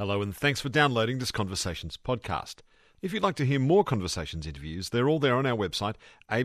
Hello and thanks for downloading this Conversations podcast. If you'd like to hear more Conversations interviews, they're all there on our website,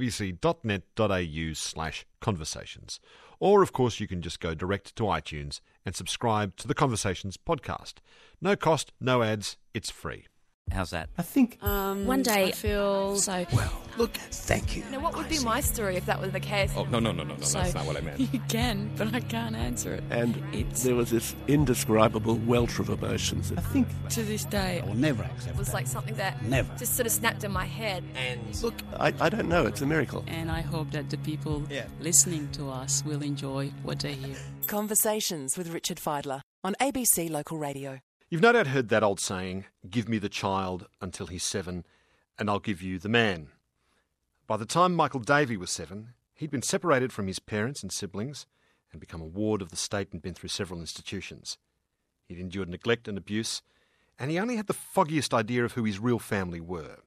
abc.net.au/conversations. Or, of course, you can just go direct to iTunes and subscribe to the Conversations podcast. No cost, no ads, it's free. How's that? I think... One day I feel so... Well, look, thank you. Now, what would be my story if that was the case? Oh, no, that's not what I meant. You can, but I can't answer it. And there was this indescribable welter of emotions. I think... To this day, I will never accept It was that. like something that Never. just sort of snapped in my head. And Look, I don't know. It's a miracle. and I hope that the people listening to us will enjoy what they hear. Conversations with Richard Fidler on ABC Local Radio. You've no doubt heard that old saying, give me the child until he's 7 and I'll give you the man. By the time Michael Davey was 7, he'd been separated from his parents and siblings and become a ward of the state and been through several institutions. He'd endured neglect and abuse, and he only had the foggiest idea of who his real family were.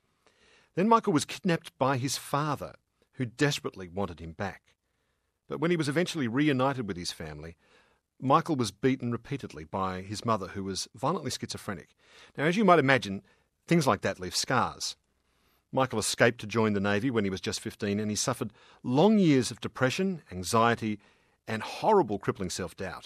Then Michael was kidnapped by his father, who desperately wanted him back. But when he was eventually reunited with his family, Michael was beaten repeatedly by his mother, who was violently schizophrenic. Now, as you might imagine, things like that leave scars. Michael escaped to join the Navy when he was just 15, and he suffered long years of depression, anxiety, and horrible crippling self-doubt.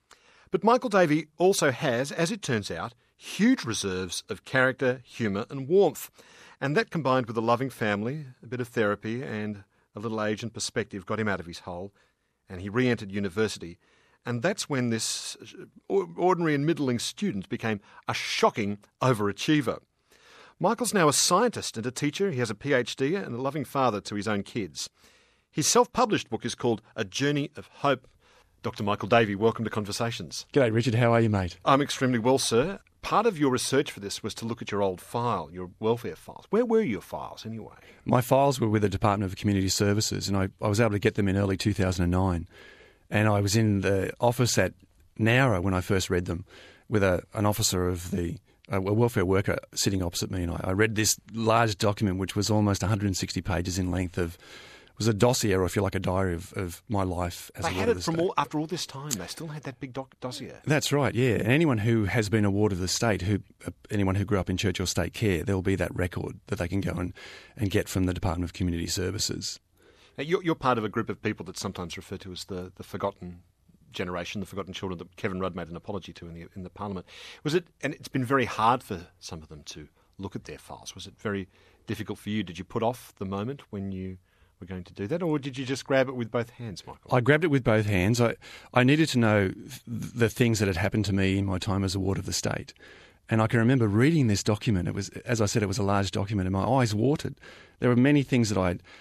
But Michael Davey also has, as it turns out, huge reserves of character, humour and warmth. And that, combined with a loving family, a bit of therapy and a little age and perspective, got him out of his hole, and he re-entered university. And that's when this ordinary and middling student became a shocking overachiever. Michael's now a scientist and a teacher. He has a PhD and a loving father to his own kids. His self-published book is called A Journey of Hope. Dr. Michael Davey, welcome to Conversations. G'day, Richard. How are you, mate? I'm extremely well, sir. Part of your research for this was to look at your old file, your welfare files. Where were your files, anyway? My files were with the Department of Community Services, and I was able to get them in early 2009. And I was in the office at Nowra when I first read them, with an officer of a welfare worker sitting opposite me, and I read this large document, which was almost 160 pages in length. It was a dossier, or if you like, a diary of my life as a ward of the state. After all this time, they still had that big dossier. That's right, yeah. And anyone who has been a ward of the state, anyone who grew up in church or state care, there will be that record that they can go and get from the Department of Community Services. Now, you're part of a group of people that's sometimes referred to as the forgotten generation, the forgotten children, that Kevin Rudd made an apology to in the Parliament. Was it? And it's been very hard for some of them to look at their files. Was it very difficult for you? Did you put off the moment when you were going to do that, or did you just grab it with both hands, Michael? I grabbed it with both hands. I needed to know the things that had happened to me in my time as a ward of the state. And I can remember reading this document. It was, as I said, it was a large document, and my eyes watered. There were many things that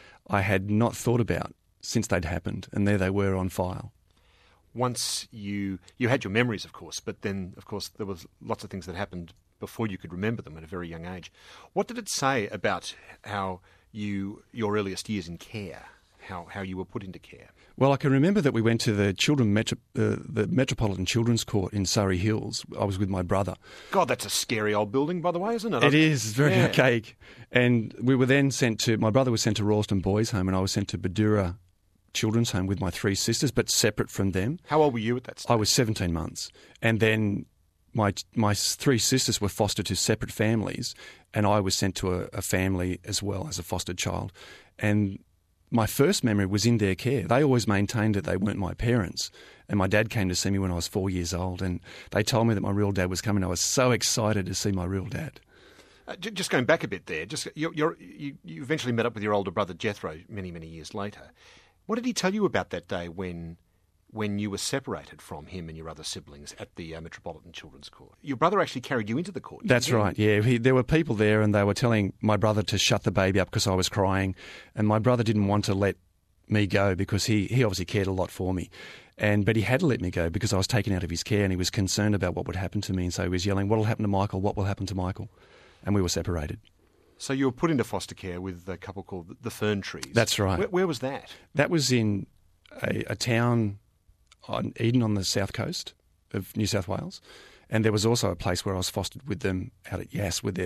I had not thought about since they'd happened, and there they were on file. Once you had your memories, of course, but then, of course, there was lots of things that happened before you could remember them at a very young age. What did it say about how your earliest years in care, how you were put into care? Well, I can remember that we went to the the Metropolitan Children's Court in Surrey Hills. I was with my brother. God, that's a scary old building, by the way, isn't it? It is. It's very archaic. And we were then my brother was sent to Royalston Boys Home, and I was sent to Badura Children's Home with my 3 sisters, but separate from them. How old were you at that stage? I was 17 months. And then my 3 sisters were fostered to separate families, and I was sent to a family as well as a fostered child. And my first memory was in their care. They always maintained that they weren't my parents. And my dad came to see me when I was 4 years old, and they told me that my real dad was coming. I was so excited to see my real dad. Just going back a bit there, you eventually met up with your older brother Jethro many, many years later. What did he tell you about that day when you were separated from him and your other siblings at the Metropolitan Children's Court? Your brother actually carried you into the court. That's right, yeah. There were people there, and they were telling my brother to shut the baby up because I was crying, and my brother didn't want to let me go because he obviously cared a lot for me. But he had to let me go because I was taken out of his care, and he was concerned about what would happen to me, and so he was yelling, "What will happen to Michael? What will happen to Michael?" And we were separated. So you were put into foster care with a couple called the Fern Trees. That's right. Where was that? That was in a town on Eden on the south coast of New South Wales. And there was also a place where I was fostered with them out at Yass with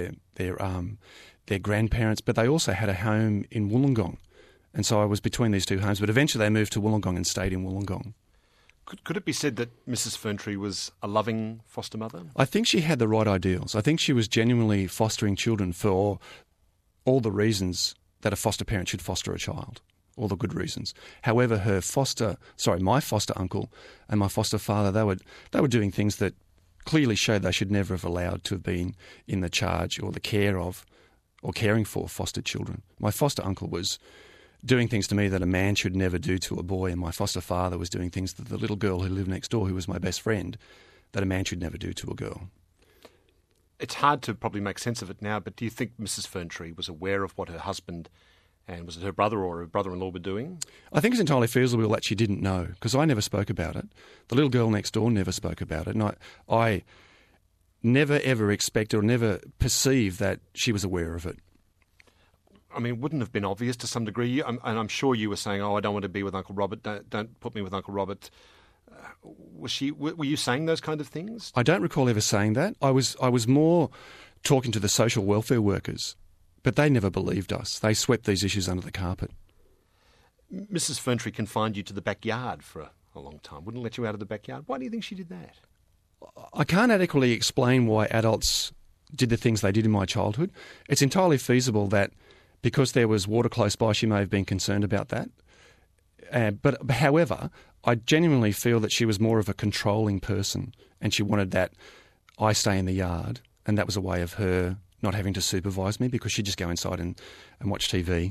their grandparents, but they also had a home in Wollongong. And so I was between these two homes, but eventually they moved to Wollongong and stayed in Wollongong. Could it be said that Mrs. Ferntree was a loving foster mother? I think she had the right ideals. I think she was genuinely fostering children for all the reasons that a foster parent should foster a child, all the good reasons. However, my foster uncle and my foster father, they were doing things that clearly showed they should never have allowed to have been in the charge or the care of or caring for fostered children. My foster uncle was doing things to me that a man should never do to a boy, and my foster father was doing things to the little girl who lived next door, who was my best friend, that a man should never do to a girl. It's hard to probably make sense of it now, but do you think Mrs. Ferntree was aware of what her husband and was it her brother or her brother-in-law were doing? I think it's entirely feasible that she didn't know, because I never spoke about it. The little girl next door never spoke about it, and I never ever expected or never perceived that she was aware of it. I mean, wouldn't have been obvious to some degree. And I'm sure you were saying, "Oh, I don't want to be with Uncle Robert. Don't put me with Uncle Robert." Were you saying those kind of things? I don't recall ever saying that. I was more talking to the social welfare workers, but they never believed us. They swept these issues under the carpet. Mrs. Ferntree confined you to the backyard for a long time. Wouldn't let you out of the backyard. Why do you think she did that? I can't adequately explain why adults did the things they did in my childhood. It's entirely feasible that because there was water close by, she may have been concerned about that. But however, I genuinely feel that she was more of a controlling person, and she wanted that I stay in the yard, and that was a way of her not having to supervise me, because she'd just go inside and watch TV.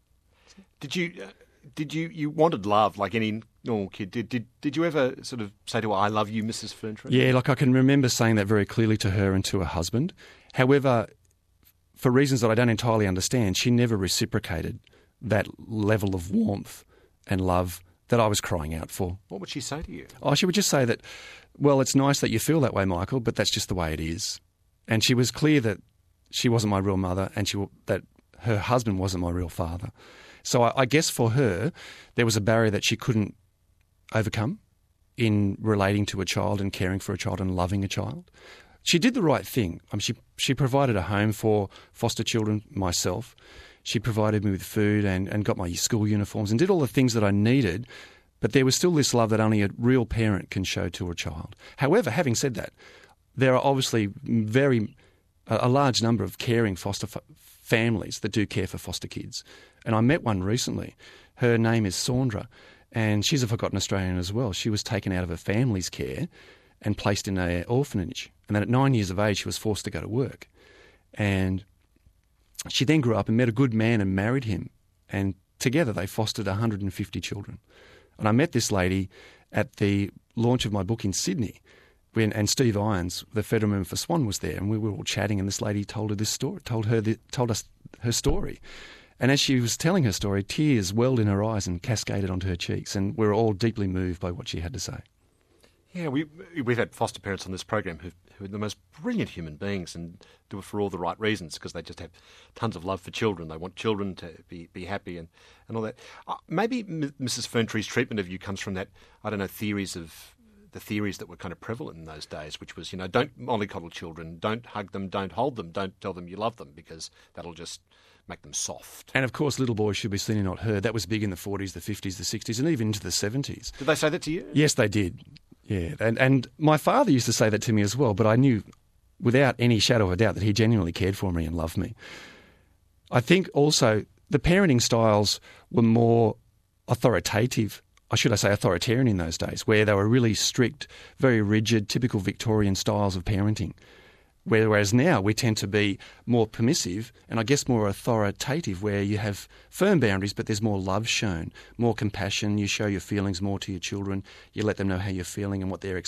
Did you wanted love like any normal kid? Did you ever sort of say to her, "I love you, Mrs. Ferntree"? Yeah, like I can remember saying that very clearly to her and to her husband. However, for reasons that I don't entirely understand, she never reciprocated that level of warmth and love that I was crying out for. What would she say to you? Oh, she would just say that, well, it's nice that you feel that way, Michael, but that's just the way it is. And she was clear that she wasn't my real mother, and that her husband wasn't my real father. So I guess for her, there was a barrier that she couldn't overcome in relating to a child and caring for a child and loving a child. She did the right thing. She provided a home for foster children, myself. She provided me with food and got my school uniforms and did all the things that I needed, but there was still this love that only a real parent can show to a child. However, having said that, there are obviously a large number of caring foster families that do care for foster kids. And I met one recently. Her name is Saundra, and she's a forgotten Australian as well. She was taken out of her family's care and placed in an orphanage. And then at 9 years of age, she was forced to go to work. And she then grew up and met a good man and married him. And together they fostered 150 children. And I met this lady at the launch of my book in Sydney. And Steve Irons, the federal member for Swan, was there. And we were all chatting, and this lady told us her story. And as she was telling her story, tears welled in her eyes and cascaded onto her cheeks. And we were all deeply moved by what she had to say. Yeah, we've had foster parents on this program who are the most brilliant human beings and do it for all the right reasons, because they just have tons of love for children. They want children to be happy and all that. Maybe Mrs. Ferntree's treatment of you comes from that, I don't know, theories that were kind of prevalent in those days, which was, don't mollycoddle children, don't hug them, don't hold them, don't tell them you love them, because that'll just make them soft. And of course, little boys should be seen and not heard. That was big in the 40s, the 50s, the 60s, and even into the 70s. Did they say that to you? Yes, they did. Yeah, and my father used to say that to me as well, but I knew without any shadow of a doubt that he genuinely cared for me and loved me. I think also the parenting styles were more authoritative, authoritarian in those days, where they were really strict, very rigid, typical Victorian styles of parenting. Whereas now we tend to be more permissive and I guess more authoritative, where you have firm boundaries but there's more love shown, more compassion, you show your feelings more to your children, you let them know how you're feeling and what their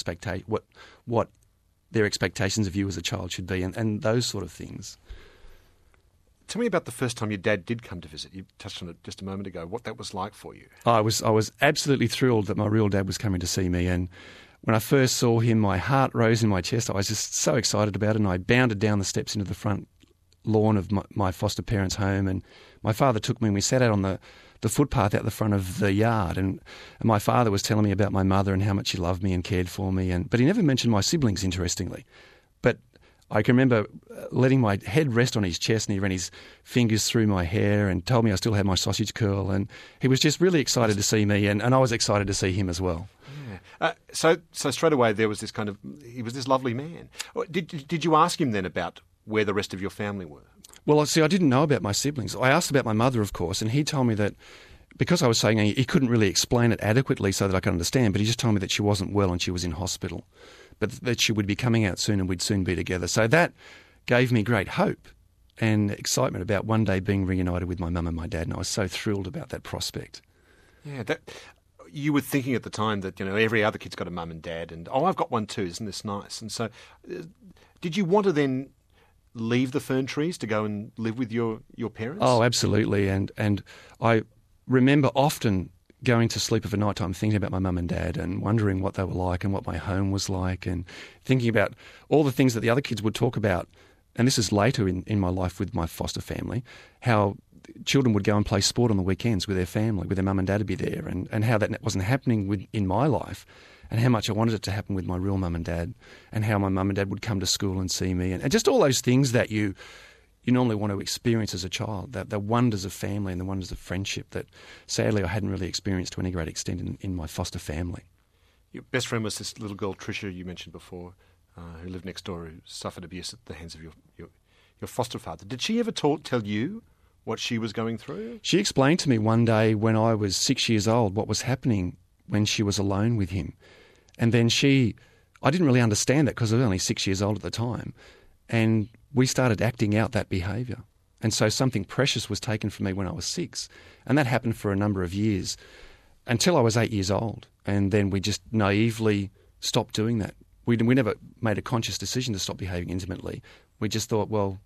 expectations of you as a child should be, and those sort of things. Tell me about the first time your dad did come to visit. You touched on it just a moment ago, what that was like for you. I was absolutely thrilled that my real dad was coming to see me, and when I first saw him, my heart rose in my chest. I was just so excited about it, and I bounded down the steps into the front lawn of my foster parents' home, and my father took me and we sat out on the footpath out the front of the yard, and my father was telling me about my mother and how much he loved me and cared for me, but he never mentioned my siblings, interestingly. But I can remember letting my head rest on his chest, and he ran his fingers through my hair and told me I still had my sausage curl. And he was just really excited to see me, and I was excited to see him as well. Yeah. So straight away there was this he was this lovely man. Did you ask him then about where the rest of your family were? Well, see, I didn't know about my siblings. I asked about my mother, of course, and he told me that because I was saying he couldn't really explain it adequately so that I could understand, but he just told me that she wasn't well and she was in hospital, but that she would be coming out soon and we'd soon be together. So that gave me great hope and excitement about one day being reunited with my mum and my dad, and I was so thrilled about that prospect. Yeah, you were thinking at the time that, every other kid's got a mum and dad, and, I've got one too, isn't this nice? And so did you want to then leave the fern trees to go and live with your parents? Oh, absolutely. And I remember often going to sleep of a night time thinking about my mum and dad and wondering what they were like and what my home was like, and thinking about all the things that the other kids would talk about. And this is later in my life with my foster family, how children would go and play sport on the weekends with their family, with their mum and dad to be there, and how that wasn't happening in my life, and how much I wanted it to happen with my real mum and dad, and how my mum and dad would come to school and see me, and just all those things that you normally want to experience as a child, the wonders of family and the wonders of friendship that sadly I hadn't really experienced to any great extent in my foster family. Your best friend was this little girl, Tricia, you mentioned before, who lived next door, who suffered abuse at the hands of your foster father. Did she ever tell you what she was going through? She explained to me one day when I was 6 years old what was happening when she was alone with him. And then I didn't really understand that because I was only 6 years old at the time. And we started acting out that behaviour. And so something precious was taken from me when I was 6. And that happened for a number of years until I was 8 years old. And then we just naively stopped doing that. We never made a conscious decision to stop behaving intimately. We just thought, well,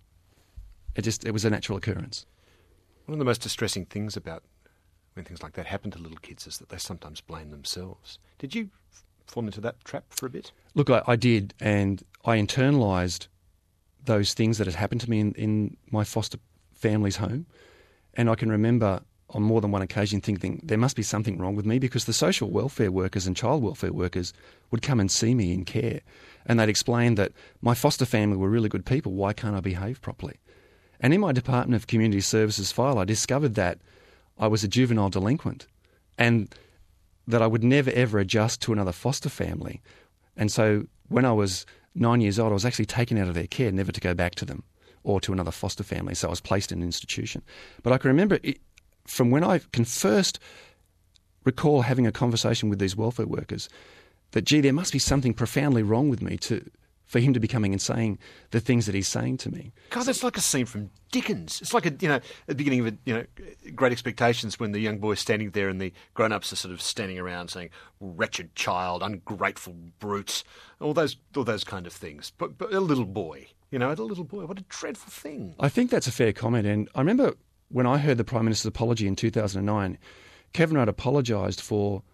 it was a natural occurrence. One of the most distressing things about when things like that happen to little kids is that they sometimes blame themselves. Did you fall into that trap for a bit? Look, I did, and I internalised those things that had happened to me in my foster family's home. And I can remember on more than one occasion thinking there must be something wrong with me, because the social welfare workers and child welfare workers would come and see me in care, and they'd explain that my foster family were really good people, why can't I behave properly? And in my Department of Community Services file, I discovered that I was a juvenile delinquent and that I would never ever adjust to another foster family. And so when I was 9 years old, I was actually taken out of their care, never to go back to them or to another foster family. So I was placed in an institution. But I can remember from when I can first recall having a conversation with these welfare workers that, gee, there must be something profoundly wrong with me for him to be coming and saying the things that he's saying to me. God, that's like a scene from Dickens. It's like at the beginning of Great Expectations, when the young boy's standing there and the grown-ups are sort of standing around saying, "Wretched child, ungrateful brutes," all those kind of things. But a little boy, what a dreadful thing. I think that's a fair comment, and I remember when I heard the Prime Minister's apology in 2009, Kevin Rudd apologised for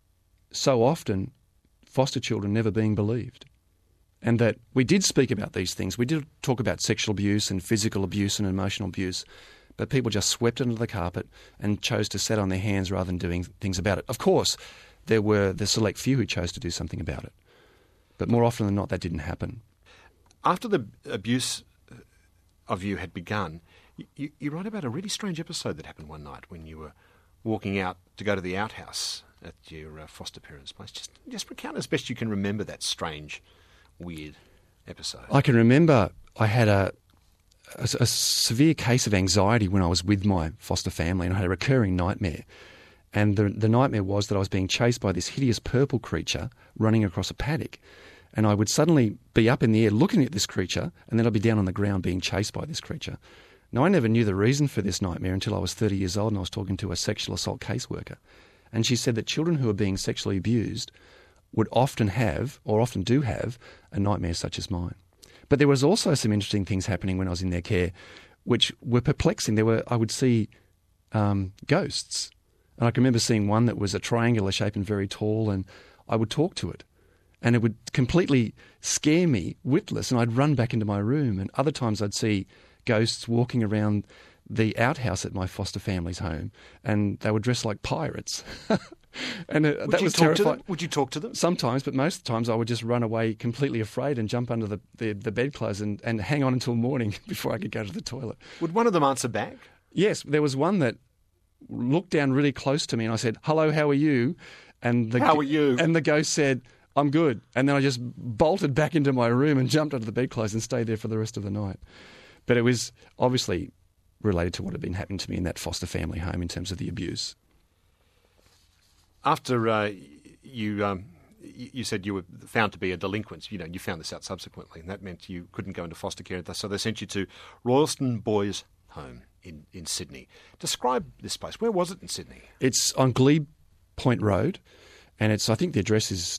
so often foster children never being believed. And that we did speak about these things. We did talk about sexual abuse and physical abuse and emotional abuse, but people just swept it under the carpet and chose to sit on their hands rather than doing things about it. Of course, there were the select few who chose to do something about it. But more often than not, that didn't happen. After the abuse of you had begun, you write about a really strange episode that happened one night when you were walking out to go to the outhouse at your foster parents' place. Just recount as best you can remember that strange, weird episode. I can remember I had a severe case of anxiety when I was with my foster family, and I had a recurring nightmare. And the nightmare was that I was being chased by this hideous purple creature running across a paddock. And I would suddenly be up in the air looking at this creature, and then I'd be down on the ground being chased by this creature. Now, I never knew the reason for this nightmare until I was 30 years old and I was talking to a sexual assault caseworker. And she said that children who are being sexually abused would often have, or often do have, a nightmare such as mine. But there was also some interesting things happening when I was in their care, which were perplexing. I would see ghosts. And I can remember seeing one that was a triangular shape and very tall, and I would talk to it. And it would completely scare me witless, and I'd run back into my room. And other times I'd see ghosts walking around the outhouse at my foster family's home, and they were dressed like pirates. And that was terrifying. Would you talk to them? Sometimes, but most of the times I would just run away completely afraid and jump under the bedclothes and hang on until morning before I could go to the toilet. Would one of them answer back? Yes, there was one that looked down really close to me and I said, "Hello, how are you?" And How are you? And the ghost said, "I'm good." And then I just bolted back into my room and jumped under the bedclothes and stayed there for the rest of the night. But it was obviously related to what had been happening to me in that foster family home in terms of the abuse. After you said you were found to be a delinquent, you found this out subsequently, and that meant you couldn't go into foster care. So they sent you to Royalston Boys Home in Sydney. Describe this place. Where was it in Sydney? It's on Glebe Point Road, and I think the address is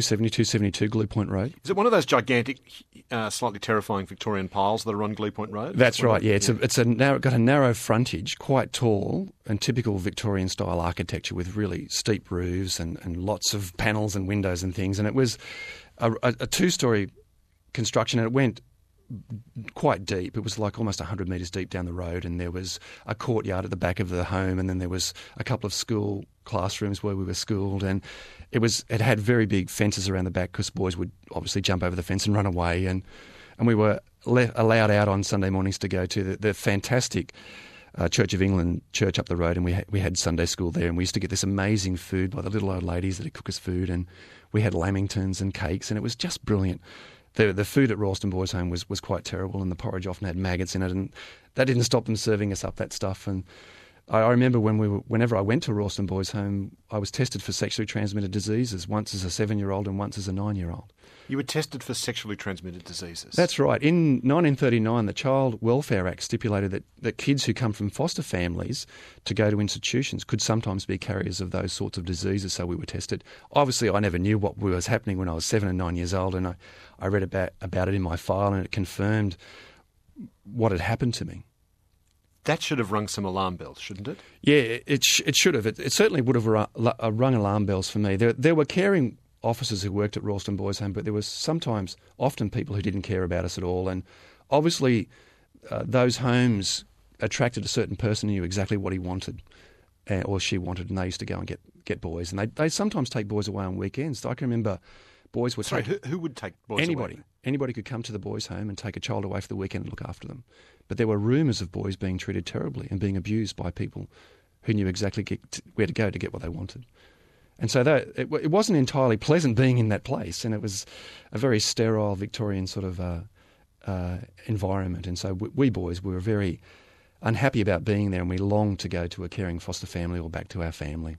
272 Glebe Point Road. Is it one of those gigantic, slightly terrifying Victorian piles that are on Glebe Point Road? That's right. Yeah, it's got a narrow frontage, quite tall, and typical Victorian style architecture with really steep roofs and lots of panels and windows and things. And it was a two-storey construction, and it went quite deep. It was like almost 100 metres deep down the road, and there was a courtyard at the back of the home, and then there was a couple of school classrooms where we were schooled, and it had very big fences around the back because boys would obviously jump over the fence and run away, and we were allowed out on Sunday mornings to go to the fantastic Church of England church up the road, and we had Sunday school there, and we used to get this amazing food by the little old ladies that would cook us food, and we had lamingtons and cakes, and it was just brilliant. The food at Royalston Boys Home was quite terrible, and the porridge often had maggots in it, and that didn't stop them serving us up that stuff. And I remember whenever I went to Royalston Boys Home, I was tested for sexually transmitted diseases, once as a 7-year-old and once as a 9-year-old. You were tested for sexually transmitted diseases? That's right. In 1939, the Child Welfare Act stipulated that kids who come from foster families to go to institutions could sometimes be carriers of those sorts of diseases, so we were tested. Obviously, I never knew what was happening when I was 7 and 9 years old, and I read about it in my file, and it confirmed what had happened to me. That should have rung some alarm bells, shouldn't it? Yeah, it should have. It certainly would have rung alarm bells for me. There were caring officers who worked at Royalston Boys Home, but there was often people who didn't care about us at all. And obviously, those homes attracted a certain person who knew exactly what he wanted or she wanted, and they used to go and get boys. And they sometimes take boys away on weekends. I can remember boys would Sorry, who would take boys away? Anybody could come to the boys' home and take a child away for the weekend and look after them. But there were rumours of boys being treated terribly and being abused by people who knew exactly where to go to get what they wanted. And so it wasn't entirely pleasant being in that place, and it was a very sterile Victorian sort of environment. And so we boys were very unhappy about being there, and we longed to go to a caring foster family or back to our family.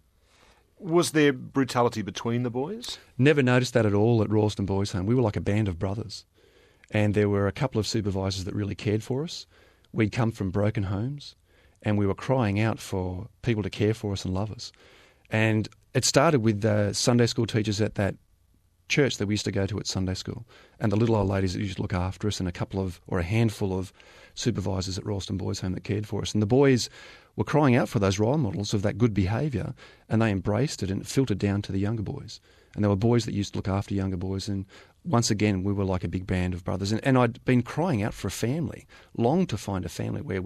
Was there brutality between the boys? Never noticed that at all at Royalston Boys Home. We were like a band of brothers. And there were a couple of supervisors that really cared for us. We'd come from broken homes, and we were crying out for people to care for us and love us. And it started with the Sunday school teachers at that church that we used to go to at Sunday school, and the little old ladies that used to look after us, and a handful of supervisors at Royalston Boys Home that cared for us. And the boys were crying out for those role models of that good behaviour, and they embraced it, and it filtered down to the younger boys. And there were boys that used to look after younger boys, and once again, we were like a big band of brothers. And I'd been crying out for a family, longed to find a family where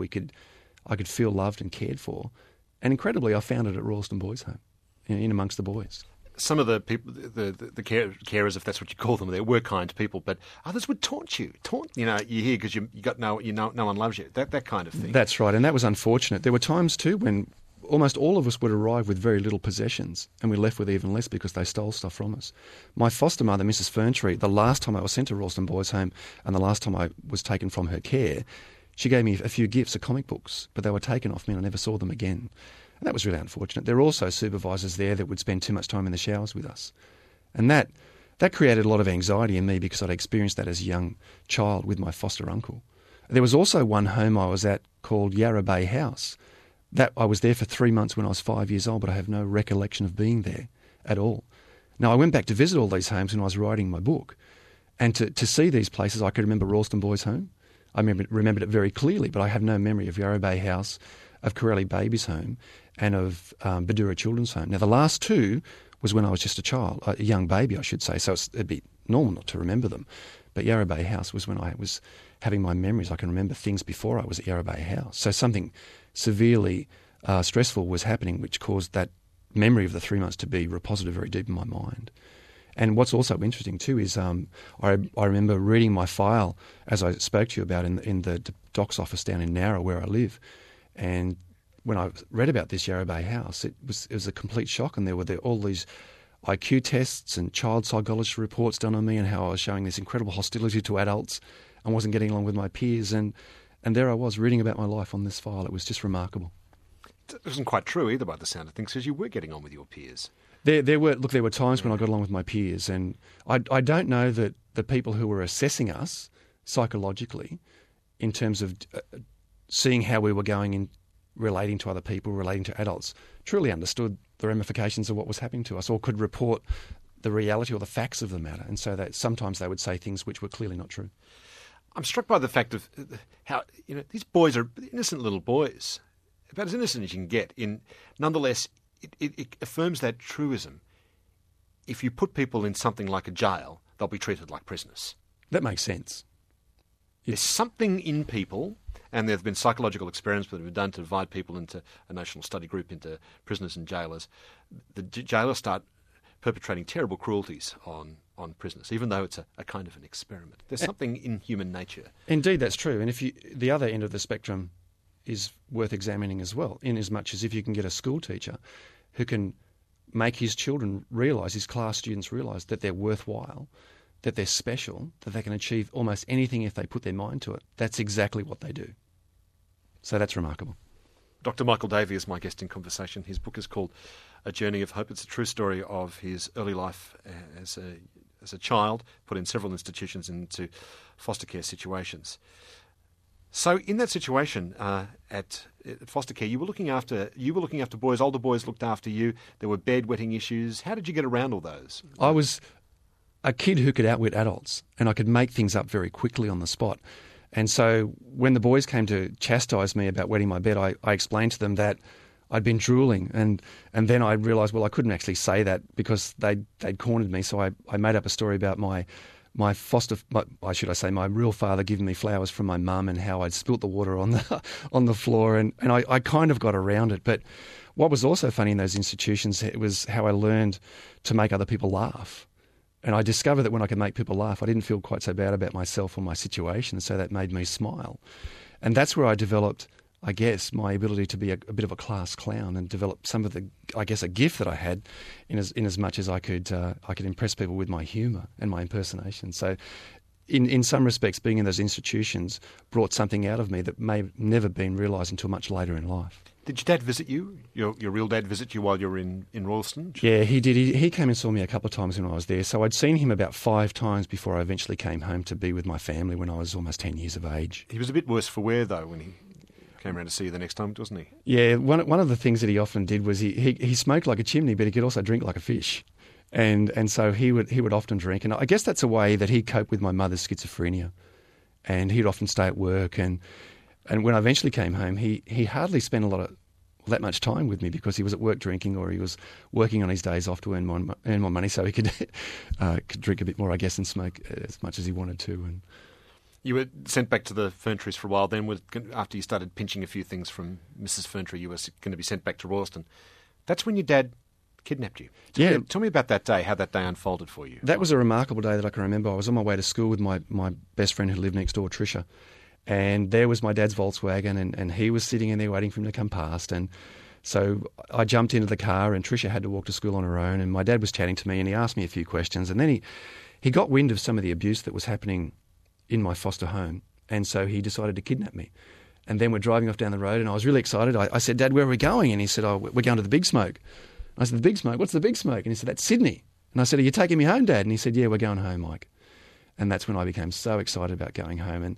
I could feel loved and cared for. And incredibly, I found it at Royalston Boys Home, in amongst the boys. Some of the people, the carers, if that's what you call them, they were kind people, but others would taunt you. You're here because you got no one loves you. That kind of thing. That's right, and that was unfortunate. There were times too when almost all of us would arrive with very little possessions, and we left with even less because they stole stuff from us. My foster mother, Mrs. Ferntree, the last time I was sent to Royalston Boys Home and the last time I was taken from her care, she gave me a few gifts of comic books, but they were taken off me and I never saw them again. And that was really unfortunate. There were also supervisors there that would spend too much time in the showers with us. And that created a lot of anxiety in me because I'd experienced that as a young child with my foster uncle. There was also one home I was at called Yarra Bay House. That I was there for 3 months when I was 5 years old, but I have no recollection of being there at all. Now, I went back to visit all these homes when I was writing my book. And to see these places, I could remember Royalston Boys Home. I remembered it very clearly, but I have no memory of Yarra Bay House, of Corelli Babies Home, and of Badura Children's Home. Now, the last two was when I was just a young baby, I should say, so it'd be normal not to remember them. But Yarra Bay House was when I was having my memories. I can remember things before I was at Yarra Bay House. So something severely stressful was happening, which caused that memory of the 3 months to be reposited very deep in my mind. And what's also interesting too is I remember reading my file, as I spoke to you about, in the doc's office down in Nowra where I live. And when I read about this Yarra Bay house, it was a complete shock, and there were all these IQ tests and child psychologist reports done on me, and how I was showing this incredible hostility to adults and wasn't getting along with my peers. And there I was reading about my life on this file. It was just remarkable. It wasn't quite true either by the sound of things, because you were getting on with your peers. There were times when I got along with my peers, and I don't know that the people who were assessing us psychologically in terms of seeing how we were going in relating to other people, relating to adults, truly understood the ramifications of what was happening to us, or could report the reality or the facts of the matter. And so that sometimes they would say things which were clearly not true. I'm struck by the fact of how these boys are innocent little boys, about as innocent as you can get. Nonetheless, it affirms that truism. If you put people in something like a jail, they'll be treated like prisoners. That makes sense. There's something in people, and there have been psychological experiments that have been done to divide people into a national study group into prisoners and jailers. The jailers start perpetrating terrible cruelties on prisoners, even though it's a kind of an experiment. There's something in human nature. Indeed, that's true. And the other end of the spectrum is worth examining as well, in as much as if you can get a school teacher who can make his children realise, his class students realise that they're worthwhile, that they're special, that they can achieve almost anything if they put their mind to it. That's exactly what they do. So that's remarkable. Dr. Michael Davey is my guest in conversation. His book is called A Journey of Hope. It's a true story of his early life as a child, put in several institutions into foster care situations. So in that situation at foster care, you were looking after boys. Older boys looked after you. There were bedwetting issues. How did you get around all those? I was a kid who could outwit adults, and I could make things up very quickly on the spot. And so when the boys came to chastise me about wetting my bed, I explained to them that I'd been drooling, and then I realised, well, I couldn't actually say that because they'd cornered me. So I made up a story about my real father giving me flowers from my mum, and how I'd spilt the water on the floor, and I kind of got around it. But what was also funny in those institutions, it was how I learned to make other people laugh. And I discovered that when I could make people laugh, I didn't feel quite so bad about myself or my situation, so that made me smile. And that's where I developed, I guess, my ability to be a bit of a class clown, and develop some of the, I guess, a gift that I had in as much as I could impress people with my humour and my impersonation. So in some respects, being in those institutions brought something out of me that may have never been realised until much later in life. Did your dad visit you? Your real dad visit you while you were in Royalston? Yeah, he did. He came and saw me a couple of times when I was there. So I'd seen him about 5 times before I eventually came home to be with my family when I was almost 10 years of age. He was a bit worse for wear, though, when he came around to see you the next time, wasn't he? Yeah, one of the things that he often did was he smoked like a chimney, but he could also drink like a fish. And so he would often drink. And I guess that's a way that he coped with my mother's schizophrenia. And he'd often stay at work. And when I eventually came home, he hardly spent that much time with me, because he was at work drinking, or he was working on his days off to earn more money, so he could drink a bit more, I guess, and smoke as much as he wanted to. And you were sent back to the Ferntrees for a while. Then, after you started pinching a few things from Mrs. Ferntree, you were going to be sent back to Royalston. That's when your dad kidnapped you. Tell me about that day, how that day unfolded for you. That was a remarkable day that I can remember. I was on my way to school with my best friend who lived next door, Tricia. And there was my dad's Volkswagen, and he was sitting in there waiting for him to come past. And so I jumped into the car, and Tricia had to walk to school on her own. And my dad was chatting to me, and he asked me a few questions. And then he got wind of some of the abuse that was happening in my foster home. And so he decided to kidnap me. And then we're driving off down the road, and I was really excited. I said, "Dad, where are we going?" And he said, "Oh, we're going to the Big Smoke." I said, "The Big Smoke? What's the Big Smoke?" And he said, "That's Sydney." And I said, "Are you taking me home, Dad?" And he said, "Yeah, we're going home, Mike." And that's when I became so excited about going home.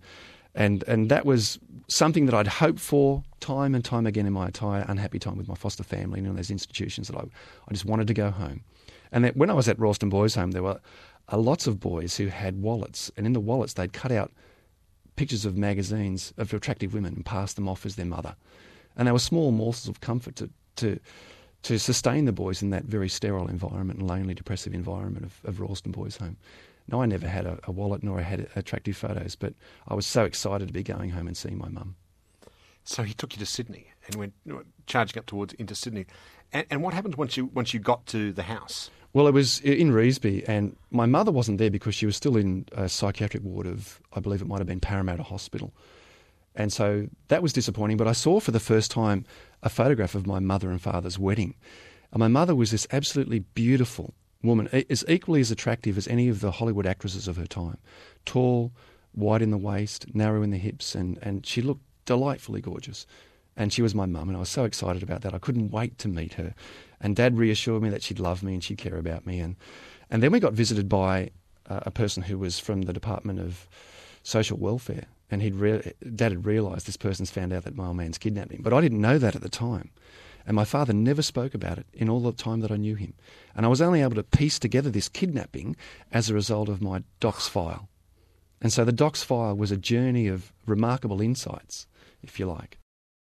And that was something that I'd hoped for time and time again in my entire unhappy time with my foster family and in those institutions, that I just wanted to go home. And that when I was at Royalston Boys Home, there were lots of boys who had wallets, and in the wallets they'd cut out pictures of magazines of attractive women and passed them off as their mother. And they were small morsels of comfort to sustain the boys in that very sterile environment and lonely, depressive environment of Royalston Boys Home. No, I never had a wallet, nor I had attractive photos, but I was so excited to be going home and seeing my mum. So he took you to Sydney. and went charging up towards into Sydney. And what happened once you got to the house? Well, it was in Revesby, and my mother wasn't there because she was still in a psychiatric ward of, I believe it might have been Parramatta Hospital. And so that was disappointing, but I saw for the first time a photograph of my mother and father's wedding. And my mother was this absolutely beautiful woman, as equally as attractive as any of the Hollywood actresses of her time. Tall, wide in the waist, narrow in the hips, and she looked delightfully gorgeous. And she was my mum, and I was so excited about that. I couldn't wait to meet her. And Dad reassured me that she'd love me and she'd care about me. And then we got visited by a person who was from the Department of Social Welfare. And Dad had realised this person's found out that my old man's kidnapped him. But I didn't know that at the time. And my father never spoke about it in all the time that I knew him. And I was only able to piece together this kidnapping as a result of my docs file. And so the docs file was a journey of remarkable insights, if you like.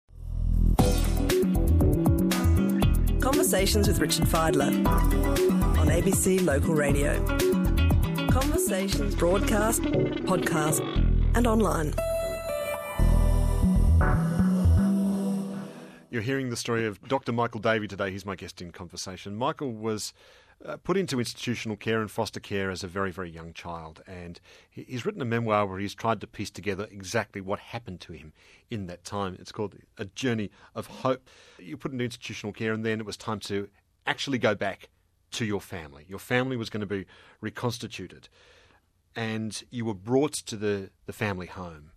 Conversations with Richard Fidler on ABC Local Radio. Conversations broadcast, podcast and online. You're hearing the story of Dr. Michael Davey today. He's my guest in conversation. Michael was put into institutional care and foster care as a very, very young child, and he's written a memoir where he's tried to piece together exactly what happened to him in that time. It's called A Journey of Hope. You put into institutional care, and then it was time to actually go back to your family. Your family was going to be reconstituted, and you were brought to the family home,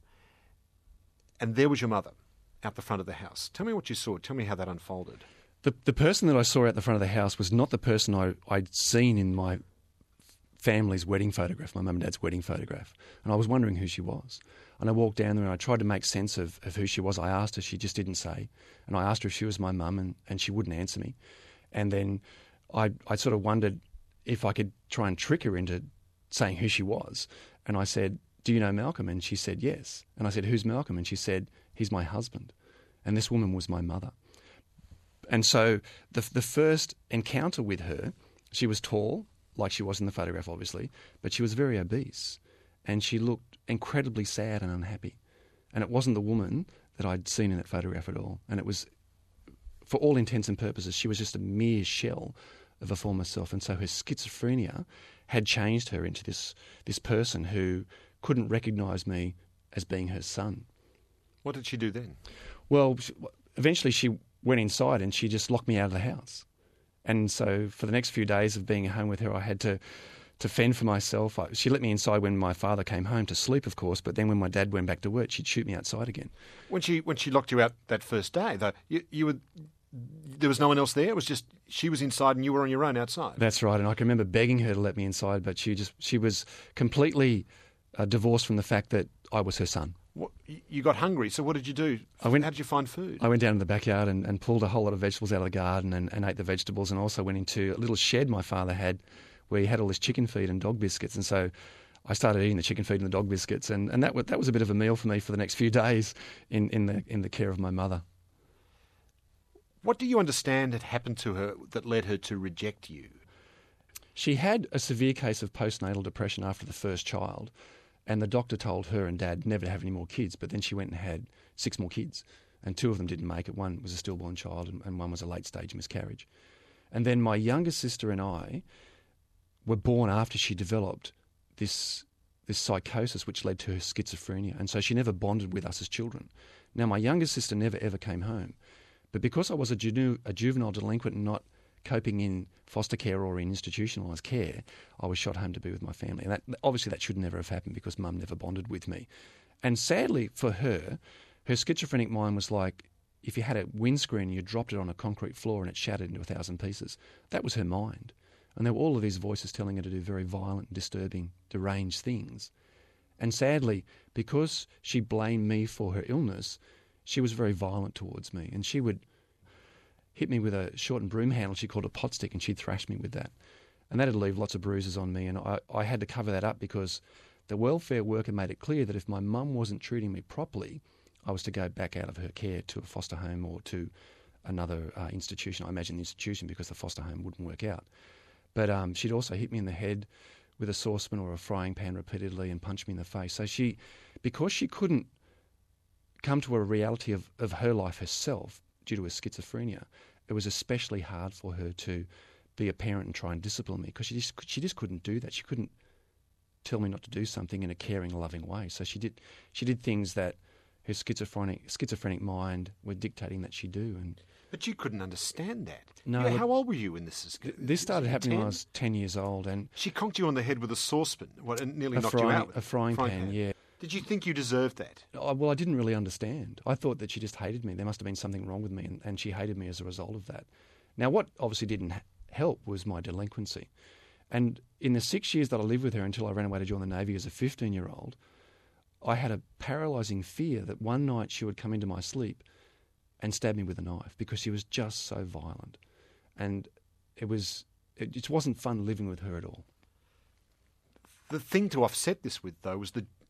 and there was your mother out the front of the house. Tell me what you saw. Tell me how that unfolded. The person that I saw out the front of the house was not the person I'd seen in my family's wedding photograph, my mum and dad's wedding photograph. And I was wondering who she was. And I walked down there and I tried to make sense of who she was. I asked her, she just didn't say. And I asked her if she was my mum, and she wouldn't answer me. And then I sort of wondered if I could try and trick her into saying who she was. And I said, "Do you know Malcolm?" And she said, "Yes." And I said, "Who's Malcolm?" And she said, "He's my husband." And this woman was my mother. And so the first encounter with her, she was tall, like she was in the photograph, obviously, but she was very obese. And she looked incredibly sad and unhappy. And it wasn't the woman that I'd seen in that photograph at all. And it was, for all intents and purposes, she was just a mere shell of a former self. And so her schizophrenia had changed her into this person who couldn't recognise me as being her son. What did she do then? Well, eventually she went inside and she just locked me out of the house. And so for the next few days of being at home with her, I had to fend for myself. She let me inside when my father came home to sleep, of course, but then when my dad went back to work, she'd shoot me outside again. When she locked you out that first day, though, you were, there was no one else there? It was just she was inside and you were on your own outside? That's right, and I can remember begging her to let me inside, but she was completely divorced from the fact that I was her son. You got hungry, so what did you do? How did you find food? I went down in the backyard and pulled a whole lot of vegetables out of the garden and ate the vegetables, and also went into a little shed my father had where he had all this chicken feed and dog biscuits. And so I started eating the chicken feed and the dog biscuits, and that was a bit of a meal for me for the next few days in the care of my mother. What do you understand had happened to her that led her to reject you? She had a severe case of postnatal depression after the first child. And the doctor told her and Dad never to have any more kids, but then she went and had 6 more kids, and 2 of them didn't make it. 1 was a stillborn child and 1 was a late-stage miscarriage. And then my younger sister and I were born after she developed this psychosis which led to her schizophrenia, and so she never bonded with us as children. Now, my younger sister never ever came home, but because I was a juvenile delinquent and not coping in foster care or in institutionalised care, I was shot home to be with my family. And obviously that should never have happened because Mum never bonded with me. And sadly for her schizophrenic mind was like if you had a windscreen and you dropped it on a concrete floor and it shattered into 1,000 pieces. That was her mind. And there were all of these voices telling her to do very violent, disturbing, deranged things. And sadly, because she blamed me for her illness, she was very violent towards me. And she would hit me with a shortened broom handle she called a pot stick, and she'd thrash me with that. And that'd leave lots of bruises on me, and I had to cover that up because the welfare worker made it clear that if my mum wasn't treating me properly, I was to go back out of her care to a foster home or to another institution. I imagine the institution because the foster home wouldn't work out. But she'd also hit me in the head with a saucepan or a frying pan repeatedly and punch me in the face. So because she couldn't come to a reality of her life herself, due to her schizophrenia, it was especially hard for her to be a parent and try and discipline me, because she just couldn't do that. She couldn't tell me not to do something in a caring, loving way. So she did things that her schizophrenic mind were dictating that she do. But you couldn't understand that. No. How old were you when this? This started happening when I was 10 years old, and she conked you on the head with a saucepan, and nearly knocked you out. A frying pan, yeah. Did you think you deserved that? Well, I didn't really understand. I thought that she just hated me. There must have been something wrong with me, and she hated me as a result of that. Now, what obviously didn't help was my delinquency. And in the 6 years that I lived with her until I ran away to join the Navy as a 15-year-old, I had a paralysing fear that one night she would come into my sleep and stab me with a knife, because she was just so violent. And it wasn't fun living with her at all. The thing to offset this with, though,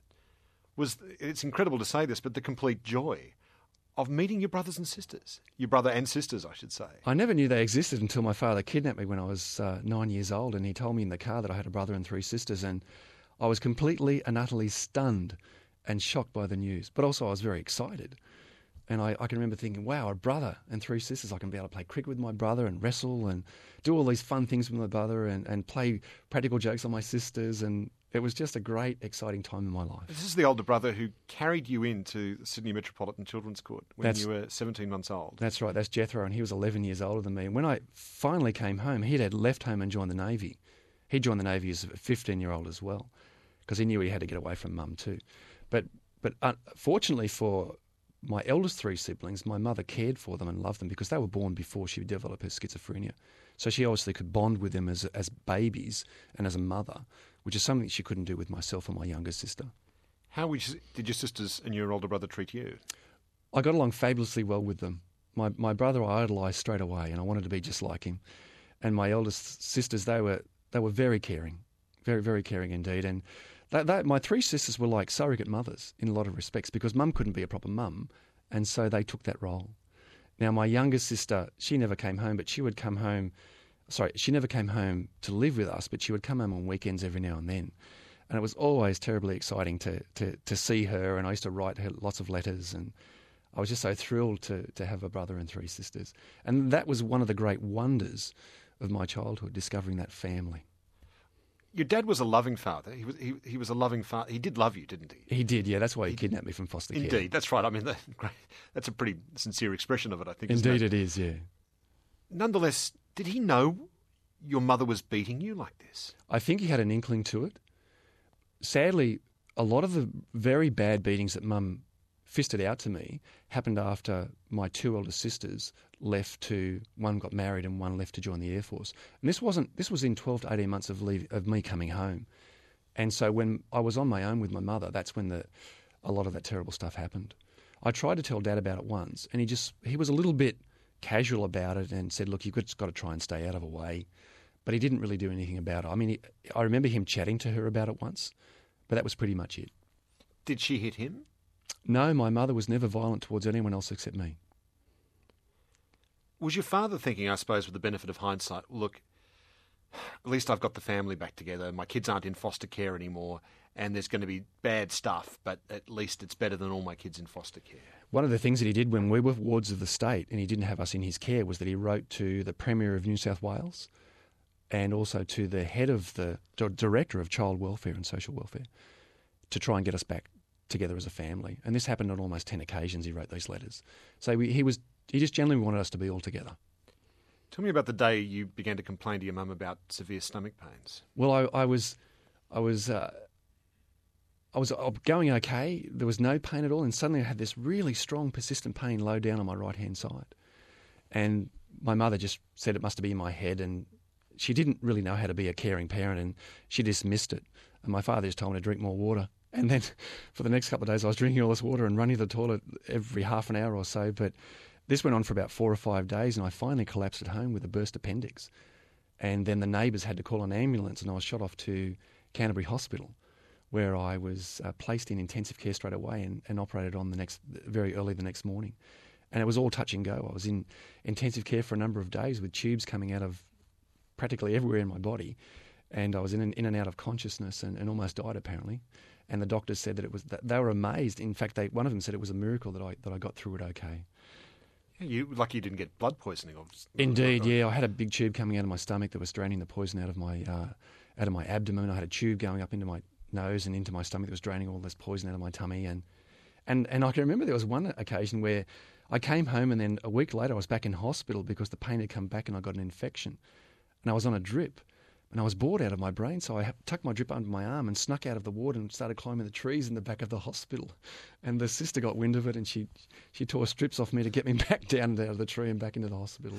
was it's incredible to say this, but the complete joy of meeting your brothers and sisters. Your brother and sisters, I should say. I never knew they existed until my father kidnapped me when I was 9 years old, and he told me in the car that I had a brother and 3 sisters, and I was completely and utterly stunned and shocked by the news. But also I was very excited. And I can remember thinking, wow, a brother and 3 sisters. I can be able to play cricket with my brother and wrestle and do all these fun things with my brother and play practical jokes on my sisters. And it was just a great, exciting time in my life. This is the older brother who carried you into the Sydney Metropolitan Children's Court when you were 17 months old. That's right. That's Jethro, and he was 11 years older than me. And when I finally came home, he had left home and joined the Navy. He joined the Navy as a 15-year-old as well, because he knew he had to get away from Mum too. But fortunately for my eldest 3 siblings, my mother cared for them and loved them because they were born before she developed her schizophrenia. So she obviously could bond with them as babies and as a mother, which is something she couldn't do with myself and my younger sister. How did your sisters and your older brother treat you? I got along fabulously well with them. My brother I idolised straight away, and I wanted to be just like him. And my eldest sisters, they were very caring, very, very caring indeed. And my 3 sisters were like surrogate mothers in a lot of respects, because Mum couldn't be a proper mum, and so they took that role. Now, my younger sister, she never came home, but she would come home. Sorry, she never came home to live with us, but she would come home on weekends every now and then. And it was always terribly exciting to see her, and I used to write her lots of letters, and I was just so thrilled to have a brother and 3 sisters. And that was one of the great wonders of my childhood, discovering that family. Your dad was a loving father. He was a loving father. He did love you, didn't he? He did, yeah. That's why he kidnapped me from foster care. Indeed, that's right. I mean, that's a pretty sincere expression of it, I think. Indeed it is, yeah. Nonetheless, did he know your mother was beating you like this? I think he had an inkling to it. Sadly, a lot of the very bad beatings that Mum fisted out to me happened after my 2 elder sisters left one got married and one left to join the Air Force. And this was in 12 to 18 months of me coming home. And so when I was on my own with my mother, that's when a lot of that terrible stuff happened. I tried to tell Dad about it once, and he was a little bit casual about it and said, look, you've just got to try and stay out of her way. But he didn't really do anything about it. I mean, I remember him chatting to her about it once, but that was pretty much it. Did she hit him? No, my mother was never violent towards anyone else except me. Was your father thinking, I suppose, with the benefit of hindsight, look, at least I've got the family back together, my kids aren't in foster care anymore, and there's going to be bad stuff, but at least it's better than all my kids in foster care? One of the things that he did when we were wards of the state and he didn't have us in his care was that he wrote to the Premier of New South Wales and also to the head of the Director of Child Welfare and Social Welfare to try and get us back together as a family. And this happened on almost 10 occasions he wrote those letters. So he just genuinely wanted us to be all together. Tell me about the day you began to complain to your mum about severe stomach pains. Well, I was going okay. There was no pain at all, and suddenly I had this really strong, persistent pain low down on my right-hand side. And my mother just said it must have been in my head, and she didn't really know how to be a caring parent, and she dismissed it. And my father just told me to drink more water. And then for the next couple of days, I was drinking all this water and running to the toilet every half an hour or so. But this went on for about 4 or 5 days, and I finally collapsed at home with a burst appendix. And then the neighbours had to call an ambulance, and I was shot off to Canterbury Hospital, where I was placed in intensive care straight away and operated on very early the next morning. And it was all touch and go. I was in intensive care for a number of days with tubes coming out of practically everywhere in my body. And I was in and out of consciousness and almost died, apparently. And the doctors said that they were amazed. In fact, one of them said it was a miracle that I got through it okay. You lucky you didn't get blood poisoning. Indeed, yeah. I had a big tube coming out of my stomach that was draining the poison out of my abdomen. I had a tube going up into my nose and into my stomach that was draining all this poison out of my tummy. And I can remember there was one occasion where I came home and then a week later I was back in hospital because the pain had come back and I got an infection. And I was on a drip. And I was bored out of my brain, so I tucked my drip under my arm and snuck out of the ward and started climbing the trees in the back of the hospital. And the sister got wind of it and she tore strips off me to get me back down out of the tree and back into the hospital.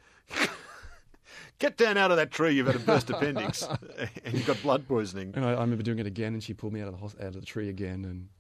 Get down out of that tree, you've had a burst appendix and you've got blood poisoning. And I remember doing it again and she pulled me out of the tree again. And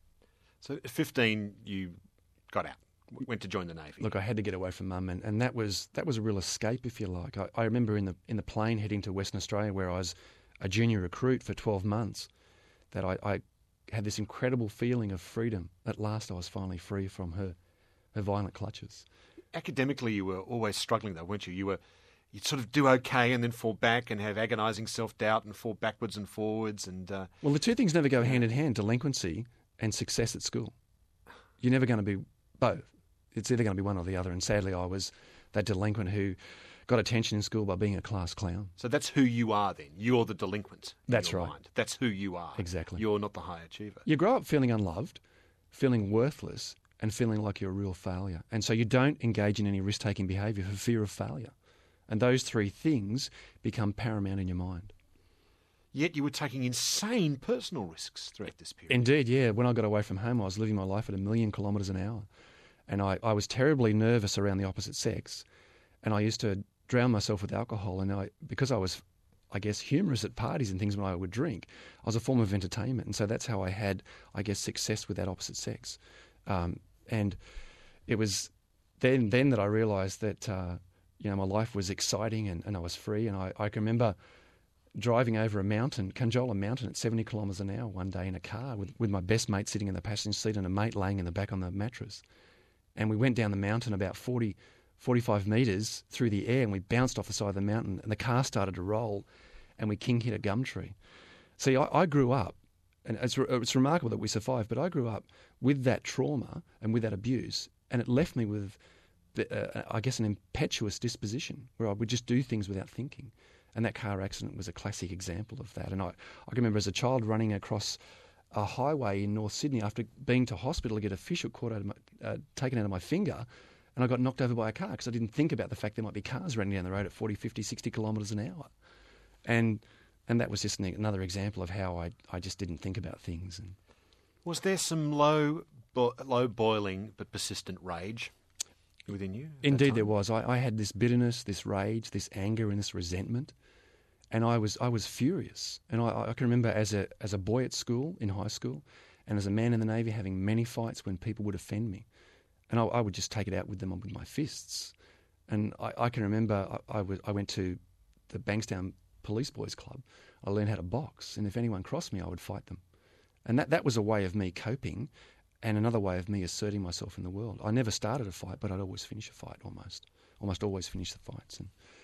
so at 15, you got out. Went to join the Navy. Look, I had to get away from Mum, and that was a real escape, if you like. I remember in the plane heading to Western Australia, where I was a junior recruit for 12 months, that I had this incredible feeling of freedom. At last, I was finally free from her violent clutches. Academically, you were always struggling, though, weren't you? You'd sort of do okay and then fall back and have agonising self-doubt and fall backwards and forwards. And well, the two things never go hand in hand: delinquency and success at school. You're never going to be both. It's either going to be one or the other. And sadly, I was that delinquent who got attention in school by being a class clown. So that's who you are then. You're the delinquent. That's right. Mind. That's who you are. Exactly. You're not the high achiever. You grow up feeling unloved, feeling worthless, and feeling like you're a real failure. And so you don't engage in any risk-taking behaviour for fear of failure. And those three things become paramount in your mind. Yet you were taking insane personal risks throughout this period. Indeed, yeah. When I got away from home, I was living my life at 1,000,000 kilometres an hour. And I was terribly nervous around the opposite sex. And I used to drown myself with alcohol. And because I was, I guess, humorous at parties and things when I would drink, I was a form of entertainment. And so that's how I had, I guess, success with that opposite sex. And it was then that I realised that, my life was exciting and I was free. And I can remember driving over Conjola Mountain at 70 kilometres an hour one day in a car with my best mate sitting in the passenger seat and a mate laying in the back on the mattress. And we went down the mountain about 45 metres through the air and we bounced off the side of the mountain and the car started to roll and we king hit a gum tree. See, I grew up, and it's remarkable that we survived, but I grew up with that trauma and with that abuse, and it left me with, I guess, an impetuous disposition where I would just do things without thinking. And that car accident was a classic example of that. And I can remember as a child running across a highway in North Sydney after being to hospital to get a fish hook taken out of my finger, and I got knocked over by a car because I didn't think about the fact there might be cars running down the road at 40, 50, 60 kilometres an hour. And that was just another example of how I just didn't think about things. And was there some low boiling but persistent rage within you? Indeed there was. I had this bitterness, this rage, this anger and this resentment. And I was furious. And I can remember as a boy at school, in high school, and as a man in the Navy having many fights when people would offend me. And I would just take it out with them with my fists. And I can remember I went to the Bankstown Police Boys Club. I learned how to box. And if anyone crossed me, I would fight them. And that was a way of me coping and another way of me asserting myself in the world. I never started a fight, but I'd always finish a fight almost always finish the fights.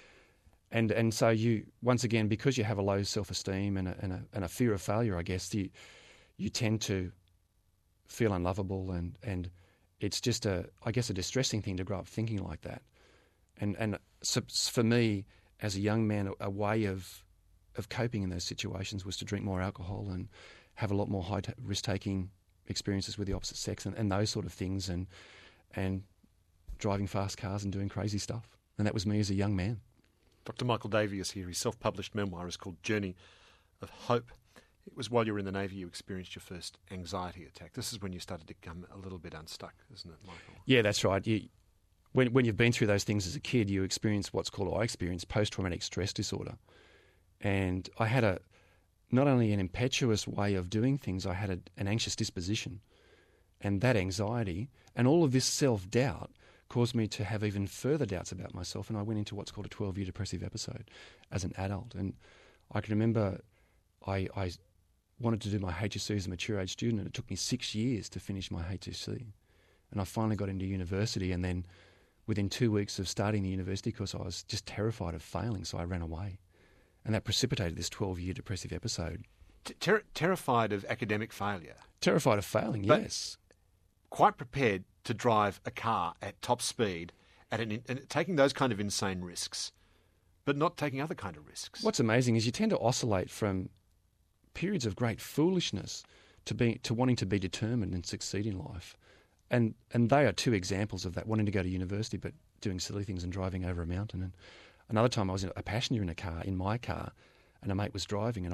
And so you, once again, because you have a low self-esteem and a fear of failure, I guess, you tend to feel unlovable and it's just a distressing thing to grow up thinking like that. And so for me, as a young man, a way of coping in those situations was to drink more alcohol and have a lot more high risk-taking experiences with the opposite sex and those sort of things and driving fast cars and doing crazy stuff. And that was me as a young man. Dr. Michael Davey is here. His self-published memoir is called Journey of Hope. It was while you were in the Navy you experienced your first anxiety attack. This is when you started to become a little bit unstuck, isn't it, Michael? Yeah, that's right. When you've been through those things as a kid, you experience I experienced post-traumatic stress disorder. And I had not only an impetuous way of doing things, I had an anxious disposition. And that anxiety and all of this self-doubt caused me to have even further doubts about myself, and I went into what's called a 12-year depressive episode as an adult. And I can remember I wanted to do my HSC as a mature age student, and it took me 6 years to finish my HSC. And I finally got into university, and then within 2 weeks of starting the university course, I was just terrified of failing, so I ran away. And that precipitated this 12-year depressive episode. Terrified of academic failure? Terrified of failing, yes. quite prepared to drive a car at top speed, and taking those kind of insane risks, but not taking other kind of risks. What's amazing is you tend to oscillate from periods of great foolishness to wanting to be determined and succeed in life. And they are two examples of that, wanting to go to university but doing silly things and driving over a mountain. And another time I was a passenger in my car, and a mate was driving, and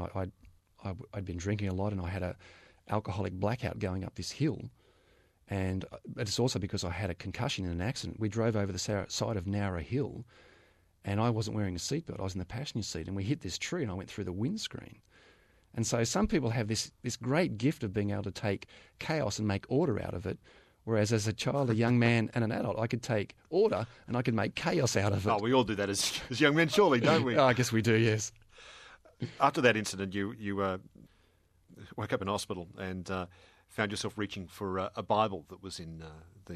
I'd been drinking a lot, and I had a alcoholic blackout going up this hill. And it's also because I had a concussion in an accident. We drove over the side of Nowra Hill, and I wasn't wearing a seatbelt. I was in the passenger seat, and we hit this tree, and I went through the windscreen. And so some people have this great gift of being able to take chaos and make order out of it, whereas as a child, a young man and an adult, I could take order and I could make chaos out of it. Oh, we all do that as young men, surely, don't we? Oh, I guess we do, yes. After that incident, you woke up in hospital and found yourself reaching for a Bible that was in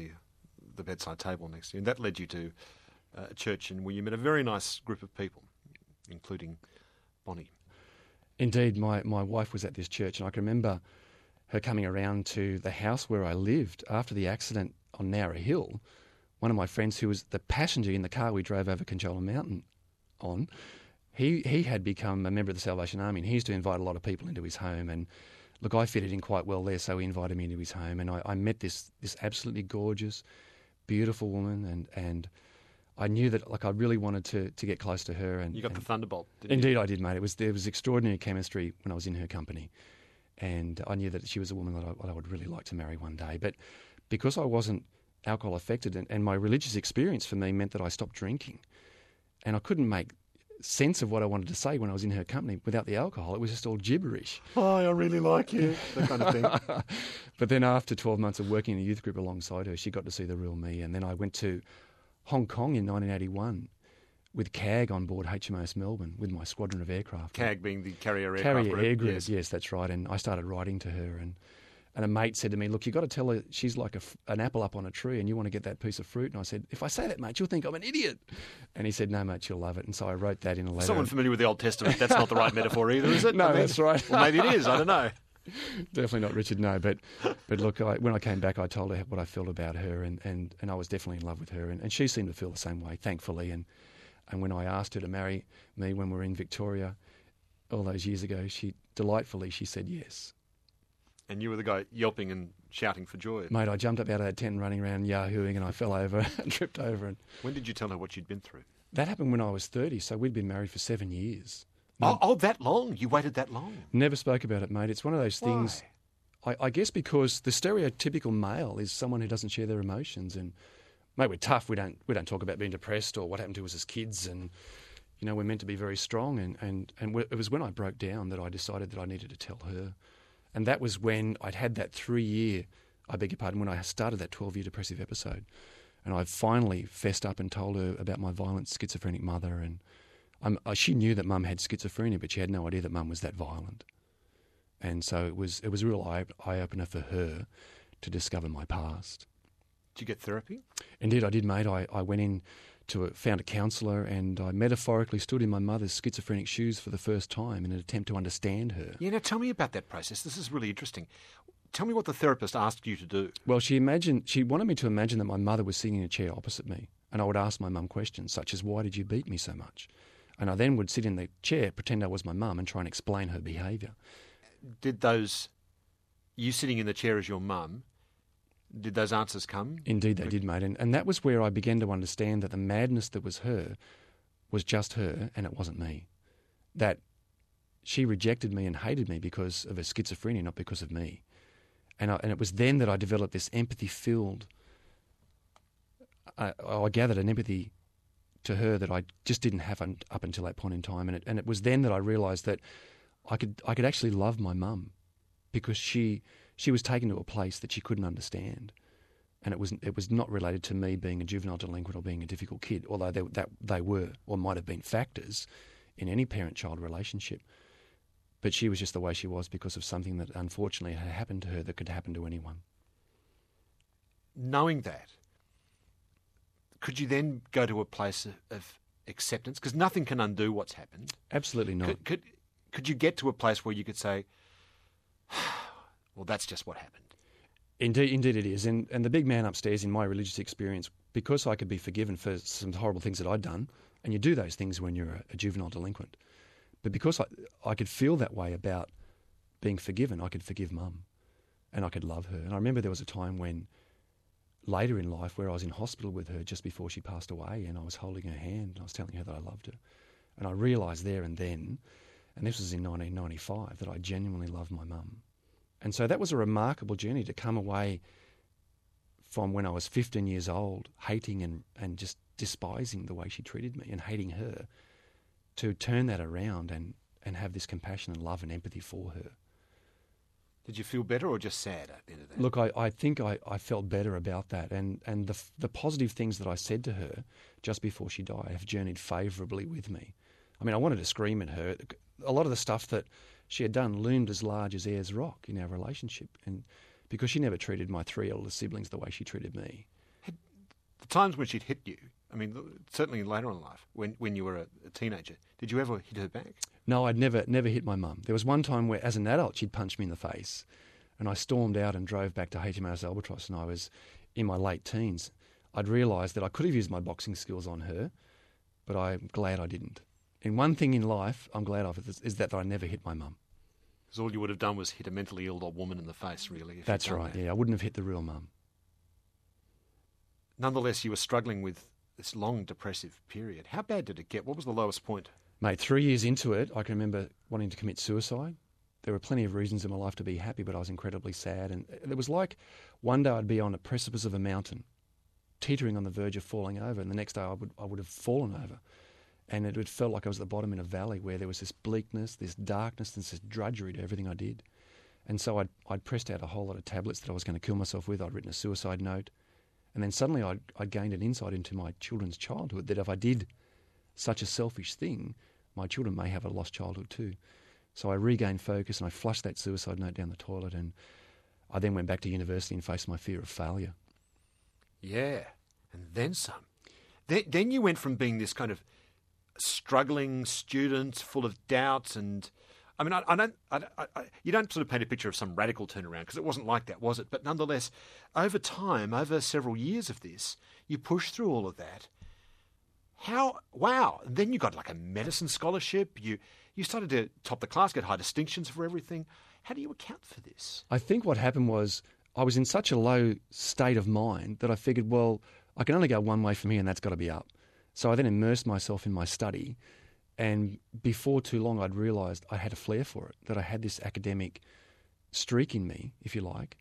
the bedside table next to you, and that led you to a church where you met a very nice group of people, including Bonnie. Indeed, my wife was at this church, and I can remember her coming around to the house where I lived after the accident on Nowra Hill. One of my friends, who was the passenger in the car we drove over Conjola Mountain on, he had become a member of the Salvation Army, and he used to invite a lot of people into his home. And look, I fitted in quite well there, so he invited me into his home, and I met this absolutely gorgeous, beautiful woman, and I knew that I really wanted to get close to her. And you got the thunderbolt, didn't you? Indeed, I did, mate. There was extraordinary chemistry when I was in her company, and I knew that she was a woman that I would really like to marry one day. But because I wasn't alcohol affected, and my religious experience for me meant that I stopped drinking, and I couldn't make sense of what I wanted to say when I was in her company without the alcohol. It was just all gibberish. Hi, I really like you, that kind of thing. But then after 12 months of working in a youth group alongside her, she got to see the real me, and then I went to Hong Kong in 1981 with CAG on board HMAS Melbourne with my squadron of aircraft. CAG being the Carrier Aircraft Carrier Air Group, yes. Yes, that's right. And I started writing to her, and a mate said to me, look, you've got to tell her she's like an apple up on a tree and you want to get that piece of fruit. And I said, if I say that, mate, you'll think I'm an idiot. And he said, no, mate, she'll love it. And so I wrote that in a letter. Someone familiar with the Old Testament, that's not the right metaphor either, is it? No, that's right. Well, maybe it is, I don't know. Definitely not Richard, no. But look, when I came back, I told her what I felt about her, and I was definitely in love with her. And she seemed to feel the same way, thankfully. And when I asked her to marry me when we were in Victoria all those years ago, she said yes. And you were the guy yelping and shouting for joy. Mate, I jumped up out of that tent running around yahooing, and I fell over and tripped over. And when did you tell her what you'd been through? That happened when I was 30, so we'd been married for 7 years. Oh, that long? You waited that long? Never spoke about it, mate. It's one of those things, I guess because the stereotypical male is someone who doesn't share their emotions. And, mate, we're tough. We don't talk about being depressed or what happened to us as kids. And, you know, we're meant to be very strong. And it was when I broke down that I decided that I needed to tell her. And that was when I'd had that 3-year, when I started that 12-year depressive episode. And I finally fessed up and told her about my violent schizophrenic mother. And she knew that Mum had schizophrenia, but she had no idea that Mum was that violent. And so it was a real eye-opener for her to discover my past. Did you get therapy? Indeed, I did, mate. I went in found a counsellor, and I metaphorically stood in my mother's schizophrenic shoes for the first time in an attempt to understand her. Yeah, now tell me about that process. This is really interesting. Tell me what the therapist asked you to do. Well, she wanted me to imagine that my mother was sitting in a chair opposite me, and I would ask my mum questions such as, why did you beat me so much? And I then would sit in the chair, pretend I was my mum, and try and explain her behaviour. Did you sitting in the chair as your mum, did those answers come? Indeed they did, mate. And that was where I began to understand that the madness that was her was just her, and it wasn't me. That she rejected me and hated me because of her schizophrenia, not because of me. And it was then that I developed this empathy-filled... I gathered an empathy to her that I just didn't have up until that point in time. And it was then that I realised that I could actually love my mum because she was taken to a place that she couldn't understand. And it was not related to me being a juvenile delinquent or being a difficult kid, although they were or might have been factors in any parent-child relationship. But she was just the way she was because of something that unfortunately had happened to her that could happen to anyone. Knowing that, could you then go to a place of acceptance? Because nothing can undo what's happened. Absolutely not. Could you get to a place where you could say, well, that's just what happened? Indeed it is. And the big man upstairs, in my religious experience, because I could be forgiven for some horrible things that I'd done, and you do those things when you're a juvenile delinquent, but because I could feel that way about being forgiven, I could forgive Mum and I could love her. And I remember there was a time when, later in life, where I was in hospital with her just before she passed away, and I was holding her hand and I was telling her that I loved her. And I realised there and then, and this was in 1995, that I genuinely loved my mum. And so that was a remarkable journey to come away from when I was 15 years old, hating and just despising the way she treated me and hating her, to turn that around and have this compassion and love and empathy for her. Did you feel better or just sad at the end of that? Look, I think I felt better about that, and the positive things that I said to her just before she died have journeyed favourably with me. I mean, I wanted to scream at her. A lot of the stuff that she had done loomed as large as Ayers Rock in our relationship, and because she never treated my 3 elder siblings the way she treated me. The times when she'd hit you, I mean, certainly later in life, when you were a teenager, did you ever hit her back? No, I'd never hit my mum. There was one time where, as an adult, she'd punched me in the face, and I stormed out and drove back to HMAS Albatross, and I was in my late teens. I'd realised that I could have used my boxing skills on her, but I'm glad I didn't. And one thing in life I'm glad of is that I never hit my mum. Because all you would have done was hit a mentally ill old woman in the face, really. That's right, yeah. I wouldn't have hit the real mum. Nonetheless, you were struggling with this long depressive period. How bad did it get? What was the lowest point? Mate, 3 years into it, I can remember wanting to commit suicide. There were plenty of reasons in my life to be happy, but I was incredibly sad. And it was like one day I'd be on a precipice of a mountain, teetering on the verge of falling over, and the next day I would have fallen over. And it would felt like I was at the bottom in a valley where there was this bleakness, this darkness, and this drudgery to everything I did. And so I'd pressed out a whole lot of tablets that I was going to kill myself with. I'd written a suicide note. And then suddenly I'd gained an insight into my children's childhood, that if I did such a selfish thing, my children may have a lost childhood too. So I regained focus and I flushed that suicide note down the toilet, and I then went back to university and faced my fear of failure. Yeah, and then some. Then you went from being this kind of struggling student full of doubts, and I mean, you don't sort of paint a picture of some radical turnaround, because it wasn't like that, was it? But nonetheless, over time, over several years of this, you pushed through all of that. Wow. Then you got like a medicine scholarship. You started to top the class, get high distinctions for everything. How do you account for this? I think what happened was I was in such a low state of mind that I figured, well, I can only go one way from here, and that's got to be up. So I then immersed myself in my study, and before too long I'd realised I had a flair for it, that I had this academic streak in me, if you like,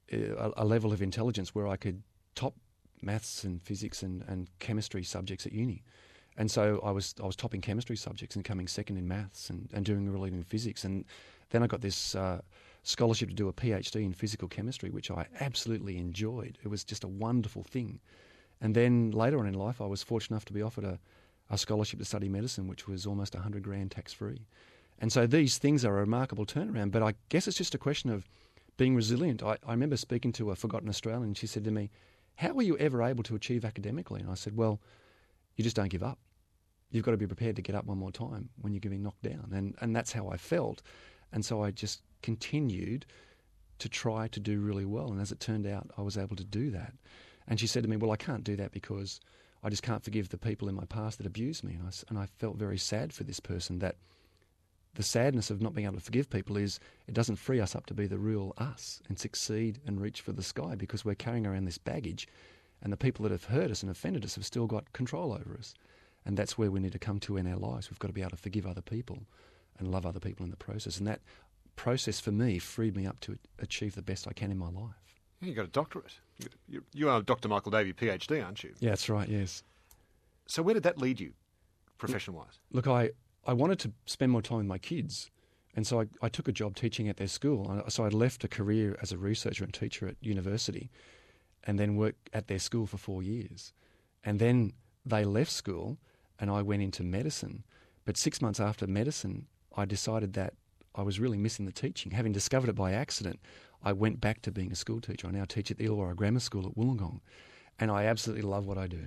a level of intelligence where I could top maths and physics and chemistry subjects at uni. And so I was topping chemistry subjects and coming second in maths and doing really well in physics. And then I got this scholarship to do a PhD in physical chemistry, which I absolutely enjoyed. It was just a wonderful thing. And then later on in life, I was fortunate enough to be offered a scholarship to study medicine, which was almost $100,000 tax-free. And so these things are a remarkable turnaround, but I guess it's just a question of being resilient. I remember speaking to a forgotten Australian, and she said to me, "How were you ever able to achieve academically?" And I said, well, you just don't give up. You've got to be prepared to get up one more time when you're getting knocked down. And that's how I felt. And so I just continued to try to do really well. And as it turned out, I was able to do that. And she said to me, well, I can't do that because I just can't forgive the people in my past that abused me. And I felt very sad for this person, that the sadness of not being able to forgive people is it doesn't free us up to be the real us and succeed and reach for the sky, because we're carrying around this baggage, and the people that have hurt us and offended us have still got control over us. And that's where we need to come to in our lives. We've got to be able to forgive other people and love other people in the process. And that process for me freed me up to achieve the best I can in my life. You got a doctorate. You are Dr. Michael Davey, PhD, aren't you? Yeah, that's right, yes. So where did that lead you, profession-wise? Look, I wanted to spend more time with my kids, and so I took a job teaching at their school. So I left a career as a researcher and teacher at university and then worked at their school for 4 years. And then they left school and I went into medicine. But 6 months after medicine, I decided that I was really missing the teaching. Having discovered it by accident, I went back to being a school teacher. I now teach at the Illawarra Grammar School at Wollongong, and I absolutely love what I do.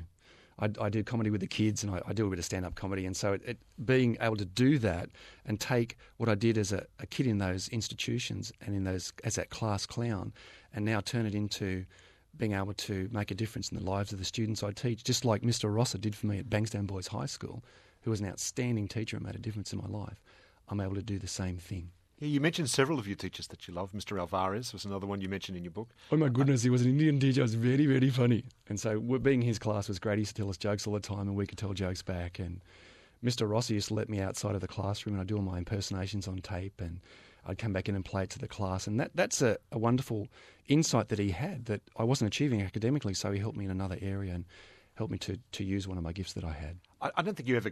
I do comedy with the kids, and I do a bit of stand-up comedy. And so being able to do that and take what I did as a kid in those institutions and as that class clown, and now turn it into being able to make a difference in the lives of the students I teach, just like Mr. Rosser did for me at Bankstown Boys High School, who was an outstanding teacher and made a difference in my life. I'm able to do the same thing. Yeah, you mentioned several of your teachers that you love. Mr. Alvarez was another one you mentioned in your book. Oh my goodness, he was an Indian teacher. It was very, very funny. And so being in his class was great. He used to tell us jokes all the time and we could tell jokes back. And Mr. Rossi used to let me outside of the classroom and I'd do all my impersonations on tape and I'd come back in and play it to the class. And that's a wonderful insight that he had, that I wasn't achieving academically, so he helped me in another area and helped me to use one of my gifts that I had. I don't think you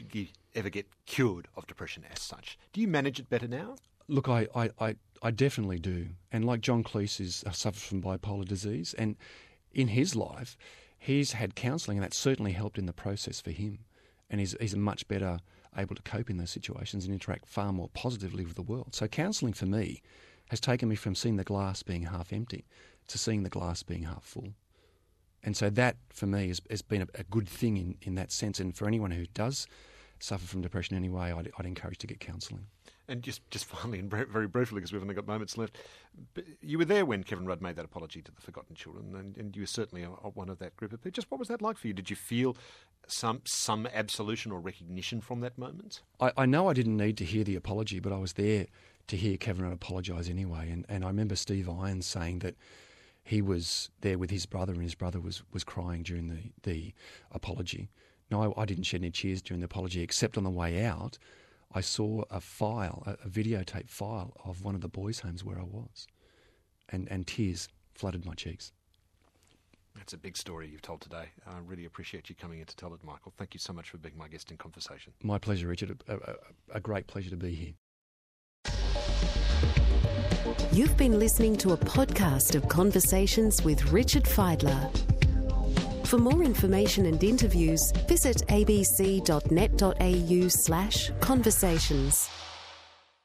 ever get cured of depression as such. Do you manage it better now? Look, I definitely do. And like John Cleese suffers from bipolar disease, and in his life, he's had counselling, and that certainly helped in the process for him. And he's much better able to cope in those situations and interact far more positively with the world. So counselling for me has taken me from seeing the glass being half empty to seeing the glass being half full. And so that, for me, has been a good thing in that sense. And for anyone who does suffer from depression anyway, I'd encourage to get counselling. And just finally, and very briefly, because we've only got moments left, you were there when Kevin Rudd made that apology to the Forgotten Children, and you were certainly one of that group of people. Just what was that like for you? Did you feel some absolution or recognition from that moment? I know I didn't need to hear the apology, but I was there to hear Kevin Rudd apologise anyway. And I remember Steve Irons saying that he was there with his brother, and his brother was crying during the apology. No, I didn't shed any tears during the apology, except on the way out, I saw a videotape file of one of the boys' homes where I was, and tears flooded my cheeks. That's a big story you've told today. I really appreciate you coming in to tell it, Michael. Thank you so much for being my guest in Conversation. My pleasure, Richard. A great pleasure to be here. You've been listening to a podcast of Conversations with Richard Fidler. For more information and interviews, visit abc.net.au/conversations.